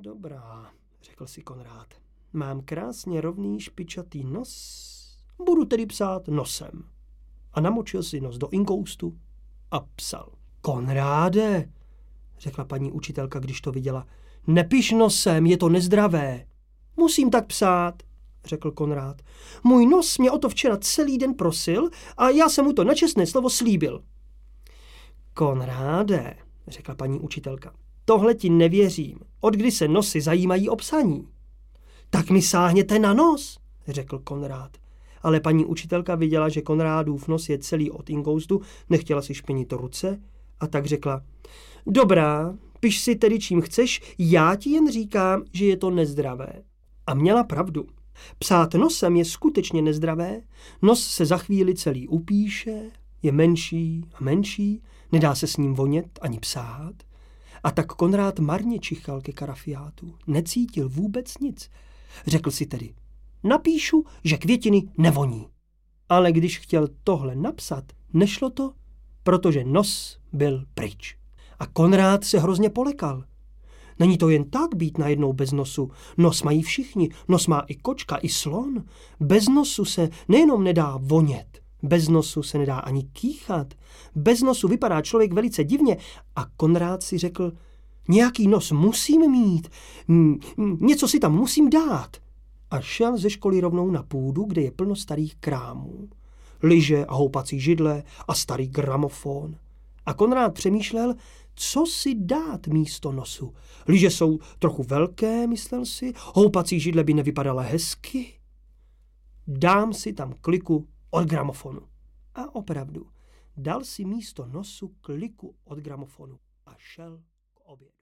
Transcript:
dobrá, řekl si Konrád. Mám krásně rovný špičatý nos, budu tedy psát nosem. A namočil si nos do inkoustu a psal. Konráde, řekla paní učitelka, když to viděla, nepiš nosem, je to nezdravé. Musím tak psát, řekl Konrád. Můj nos mě o to včera celý den prosil a já jsem mu to na čestné slovo slíbil. Konráde, řekla paní učitelka, tohle ti nevěřím. Od kdy se nosy zajímají o psaní? Tak mi sáhněte na nos, řekl Konrád. Ale paní učitelka viděla, že Konrádův nos je celý od inkoustu, nechtěla si špinit ruce a tak řekla, dobrá, piš si tedy čím chceš, já ti jen říkám, že je to nezdravé. A měla pravdu. Psát nosem je skutečně nezdravé, nos se za chvíli celý upíše, je menší a menší, nedá se s ním vonět ani psát. A tak Konrád marně čichal ke karafiátu, necítil vůbec nic. Řekl si tedy, napíšu, že květiny nevoní. Ale když chtěl tohle napsat, nešlo to, protože nos byl pryč. A Konrád se hrozně polekal. Není to jen tak být najednou bez nosu. Nos mají všichni, nos má i kočka, i slon. Bez nosu se nejenom nedá vonět, bez nosu se nedá ani kýchat. Bez nosu vypadá člověk velice divně a Konrád si řekl, nějaký nos musím mít, něco si tam musím dát. A šel ze školy rovnou na půdu, kde je plno starých krámů. Lyže a houpací židle a starý gramofon. A Konrád přemýšlel, co si dát místo nosu. Lyže jsou trochu velké, myslel si, houpací židle by nevypadaly hezky. Dám si tam kliku od gramofonu. A opravdu, dal si místo nosu kliku od gramofonu a šel k obědu.